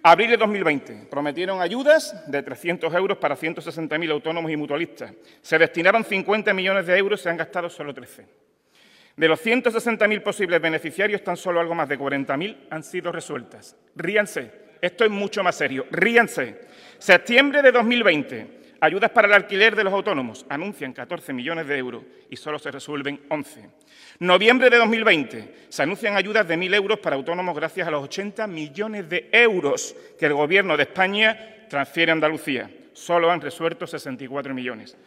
Abril de 2020. Prometieron ayudas de 300 euros para 160.000 autónomos y mutualistas. Se destinaban 50 millones de euros, se han gastado solo 13. De los 160.000 posibles beneficiarios, tan solo algo más de 40.000 han sido resueltas. Ríanse, esto es mucho más serio. Ríanse. Septiembre de 2020. Ayudas para el alquiler de los autónomos. Anuncian 14 millones de euros y solo se resuelven 11. Noviembre de 2020. Se anuncian ayudas de 1.000 euros para autónomos gracias a los 80 millones de euros que el Gobierno de España transfiere a Andalucía. Solo han resuelto 64 millones.